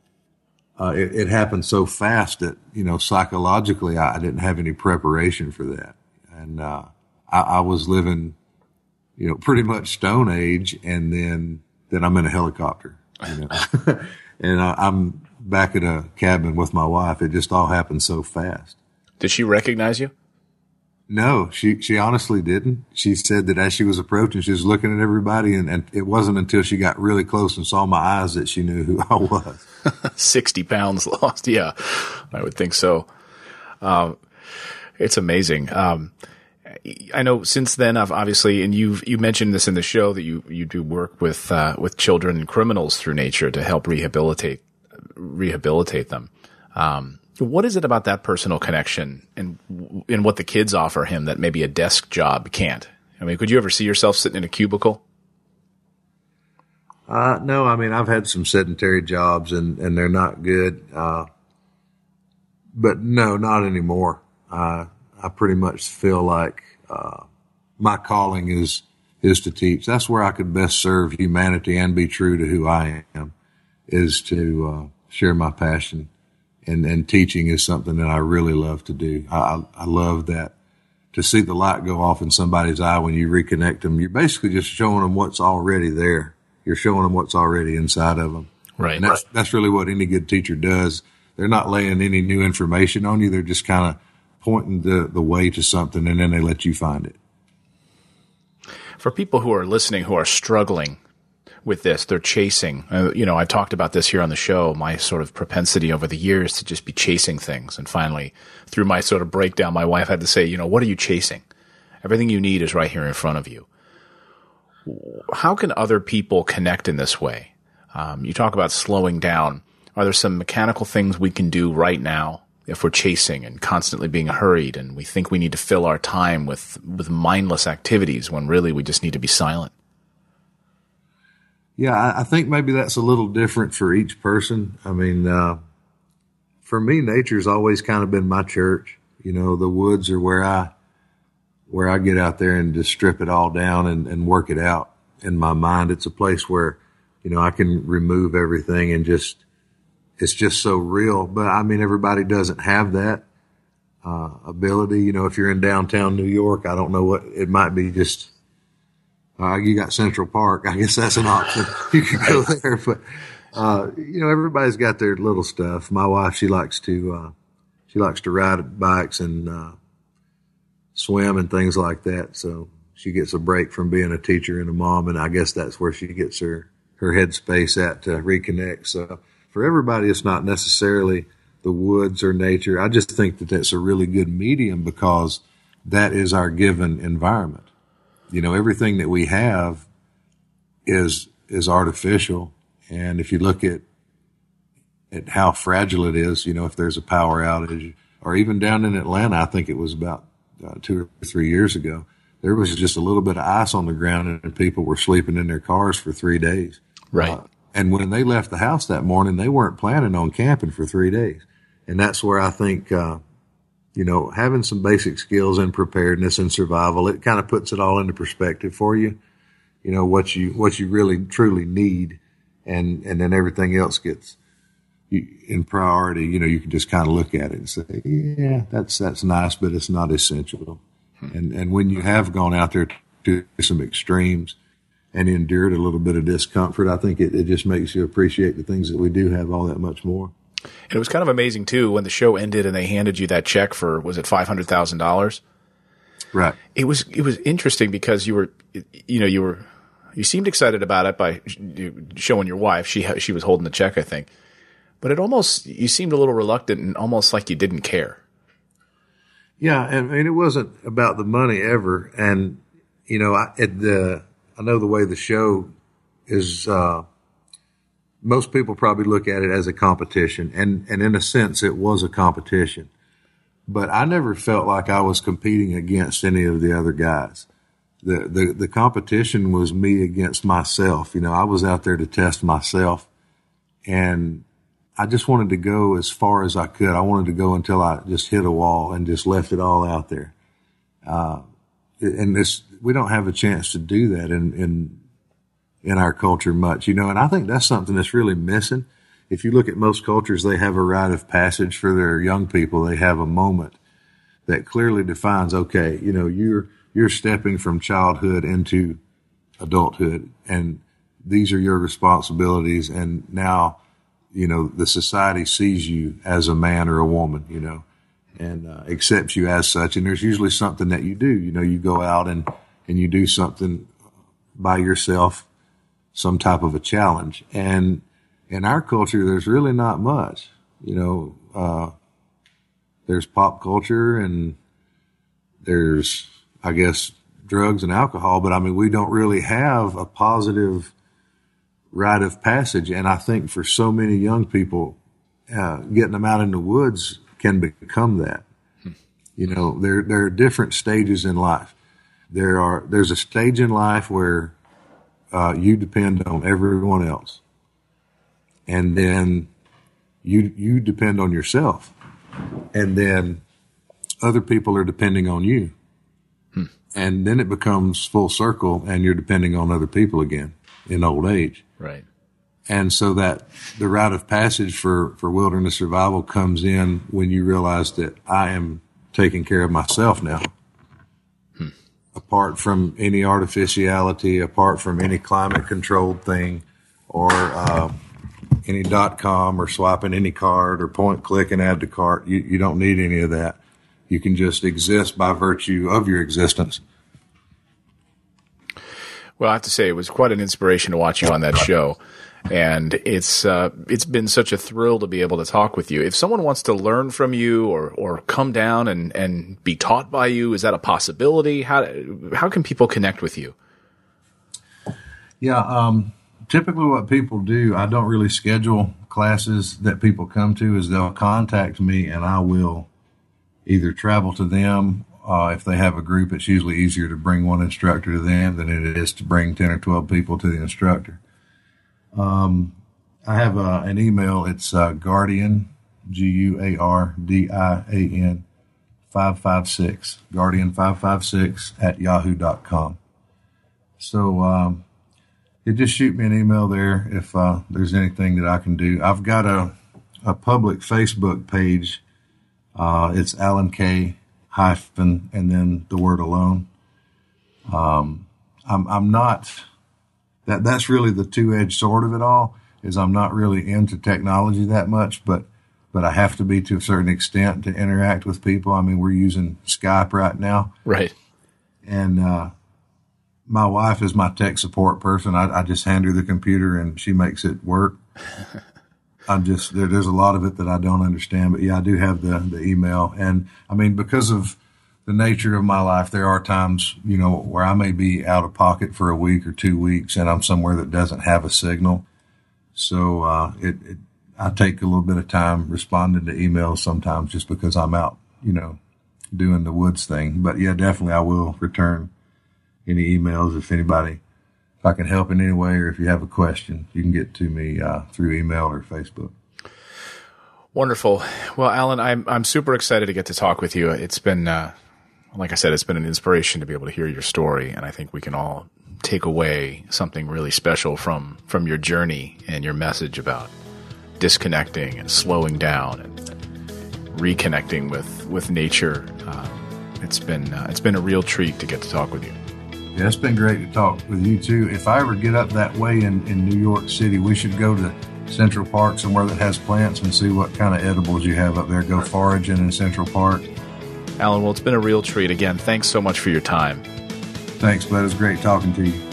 uh, it, it happened so fast that, you know, psychologically, I, I didn't have any preparation for that. And, uh, I, I was living, you know, pretty much Stone Age. And then, then I'm in a helicopter, you know, and I, I'm back at a cabin with my wife. It just all happened so fast. Did she recognize you? No, she, she honestly didn't. She said that as she was approaching, she was looking at everybody, and, and it wasn't until she got really close and saw my eyes that she knew who I was. sixty pounds lost. Yeah, I would think so. Um, it's amazing. Um, I know since then I've obviously, and you've, you mentioned this in the show that you, you do work with, uh, with children and criminals through nature to help rehabilitate, rehabilitate them. Um, What is it about that personal connection and in what the kids offer him that maybe a desk job can't? I mean, could you ever see yourself sitting in a cubicle? Uh, no, I mean, I've had some sedentary jobs and, and they're not good. Uh, but no, not anymore. Uh, I pretty much feel like, uh, my calling is, is to teach. That's where I could best serve humanity and be true to who I am, is to, uh, share my passion. And, and teaching is something that I really love to do. I, I love that, to see the light go off in somebody's eye when you reconnect them. You're basically just showing them what's already there. You're showing them what's already inside of them. Right. And that's, right. that's really what any good teacher does. They're not laying any new information on you. They're just kind of pointing the, the way to something, and then they let you find it. For people who are listening, who are struggling with this, they're chasing, uh, you know, I talked about this here on the show, my sort of propensity over the years to just be chasing things. And finally, through my sort of breakdown, my wife had to say, you know, what are you chasing? Everything you need is right here in front of you. How can other people connect in this way? Um, you talk about slowing down. Are there some mechanical things we can do right now if we're chasing and constantly being hurried and we think we need to fill our time with, with mindless activities when really we just need to be silent? Yeah, I, I think maybe that's a little different for each person. I mean, uh, for me, nature's always kind of been my church. You know, the woods are where I, where I get out there and just strip it all down and, and work it out in my mind. It's a place where, you know, I can remove everything and just, it's just so real. But I mean, everybody doesn't have that, uh, ability. You know, if you're in downtown New York, I don't know what, it might be just, uh, you got Central Park. I guess that's an option. You could go there, but, uh, you know, everybody's got their little stuff. My wife, she likes to, uh, she likes to ride bikes and, uh, swim and things like that. So she gets a break from being a teacher and a mom. And I guess that's where she gets her, her headspace at to reconnect. So for everybody, it's not necessarily the woods or nature. I just think that that's a really good medium because that is our given environment. You know, everything that we have is, is artificial. And if you look at, at how fragile it is, you know, if there's a power outage or even down in Atlanta, I think it was about Uh, two or three years ago, there was just a little bit of ice on the ground and people were sleeping in their cars for three days. Right. Uh, and when they left the house that morning, they weren't planning on camping for three days. And that's where I think, uh, you know, having some basic skills in preparedness and survival, it kind of puts it all into perspective for you. You know, what you, what you really truly need. And, and then everything else gets you, in priority. You know, you can just kind of look at it and say, yeah, that's, that's nice, but it's not essential. Hmm. And, and when you have gone out there to some extremes and endured a little bit of discomfort, I think it, it just makes you appreciate the things that we do have all that much more. And it was kind of amazing too, when the show ended and they handed you that check for, was it five hundred thousand dollars? Right. It was, it was interesting because you were, you know, you were, you seemed excited about it by showing your wife. She, she was holding the check, I think. But it almost, you seemed a little reluctant and almost like you didn't care. Yeah. And, and it wasn't about the money ever. And, you know, I, at the, I know the way the show is, uh, most people probably look at it as a competition. And, and in a sense, it was a competition. But I never felt like I was competing against any of the other guys. The, the, the competition was me against myself. You know, I was out there to test myself, and I just wanted to go as far as I could. I wanted to go until I just hit a wall and just left it all out there. Uh, and this, we don't have a chance to do that in, in, in our culture much, you know, and I think that's something that's really missing. If you look at most cultures, they have a rite of passage for their young people. They have a moment that clearly defines, okay, you know, you're, you're stepping from childhood into adulthood, and these are your responsibilities. And now, you know, the society sees you as a man or a woman, you know, and uh, accepts you as such. And there's usually something that you do, you know, you go out and, and you do something by yourself, some type of a challenge. And in our culture, there's really not much, you know, uh, there's pop culture and there's, I guess, drugs and alcohol, but I mean, we don't really have a positive rite of passage. And I think for so many young people, uh, getting them out in the woods can become that. Hmm. You know, there there are different stages in life. There are there's a stage in life where uh, you depend on everyone else, and then you you depend on yourself, and then other people are depending on you, hmm. and then it becomes full circle, and you're depending on other people again in old age. Right. And so that the rite of passage for, for wilderness survival comes in when you realize that I am taking care of myself now. Hmm. Apart from any artificiality, apart from any climate controlled thing, or uh, any dot com or swiping any card or point, click, and add to cart. You, you don't need any of that. You can just exist by virtue of your existence. Well, I have to say, it was quite an inspiration to watch you on that show. And it's uh, it's been such a thrill to be able to talk with you. If someone wants to learn from you or or come down and, and be taught by you, is that a possibility? How how can people connect with you? Yeah, um, typically what people do, I don't really schedule classes that people come to, is they'll contact me and I will either travel to them. Uh, if they have a group, it's usually easier to bring one instructor to them than it is to bring ten or twelve people to the instructor. Um, I have a, an email. It's uh, Guardian, G U A R D I A N, five five six, Guardian five five six at yahoo dot com. So um, you just shoot me an email there if uh, there's anything that I can do. I've got a, a public Facebook page. Uh, it's Alan K. hyphen and then the word alone. Um, I'm, I'm not... That that's really the two-edged sword of it all, is I'm not really into technology that much, but but I have to be to a certain extent to interact with people. I mean, we're using Skype right now. Right. And uh, my wife is my tech support person. I, I just hand her the computer and she makes it work. I'm just, there, there's a lot of it that I don't understand, but yeah, I do have the, the email. And I mean, because of the nature of my life, there are times, you know, where I may be out of pocket for a week or two weeks and I'm somewhere that doesn't have a signal. So, uh, it, it, I take a little bit of time responding to emails sometimes just because I'm out, you know, doing the woods thing. But yeah, definitely I will return any emails if anybody, if I can help in any way, or if you have a question, you can get to me, uh, through email or Facebook. Wonderful. Well, Alan, I'm, I'm super excited to get to talk with you. It's been, uh, like I said, it's been an inspiration to be able to hear your story, and I think we can all take away something really special from, from your journey and your message about disconnecting and slowing down and reconnecting with, with nature. Uh, it's been uh, it's been a real treat to get to talk with you. Yeah, it's been great to talk with you too. If I ever get up that way in, in New York City, we should go to Central Park, somewhere that has plants, and see what kind of edibles you have up there. Go foraging in Central Park. Alan, well, it's been a real treat. Again, thanks so much for your time. Thanks, bud. It was great talking to you.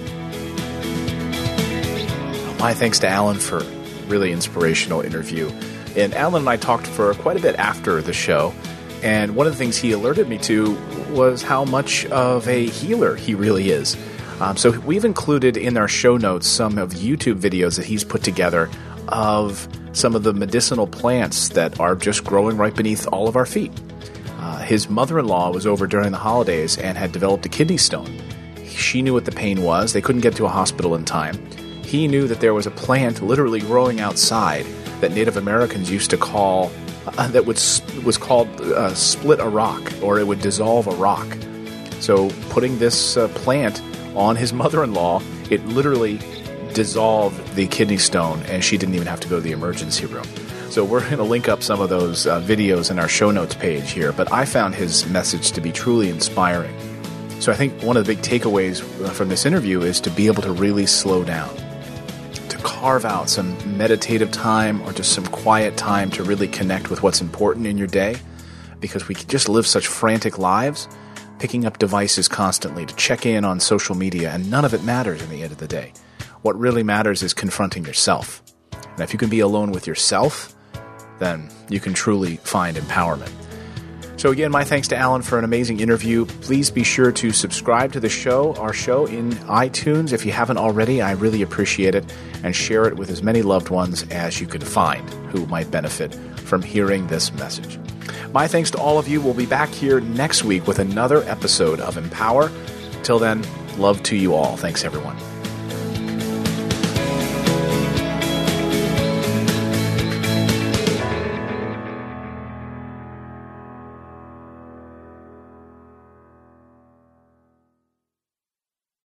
My thanks to Alan for a really inspirational interview. And Alan and I talked for quite a bit after the show, and one of the things he alerted me to was how much of a healer he really is. Um, so we've included in our show notes some of YouTube videos that he's put together of some of the medicinal plants that are just growing right beneath all of our feet. Uh, his mother-in-law was over during the holidays and had developed a kidney stone. She knew what the pain was. They couldn't get to a hospital in time. He knew that there was a plant literally growing outside that Native Americans used to call, uh, that was, was called uh, split a rock, or it would dissolve a rock. So putting this uh, plant on his mother-in-law, it literally dissolved the kidney stone, and she didn't even have to go to the emergency room. So we're going to link up some of those uh, videos in our show notes page here, but I found his message to be truly inspiring. So I think one of the big takeaways from this interview is to be able to really slow down, to carve out some meditative time or just some quiet time to really connect with what's important in your day, because we just live such frantic lives, picking up devices constantly to check in on social media, and none of it matters in the end of the day. What really matters is confronting yourself. And if you can be alone with yourself, then you can truly find empowerment. So again, my thanks to Alan for an amazing interview. Please be sure to subscribe to the show, our show in iTunes. If you haven't already, I really appreciate it. And share it with as many loved ones as you can find who might benefit from hearing this message. My thanks to all of you. We'll be back here next week with another episode of Empower. Till then, love to you all. Thanks, everyone.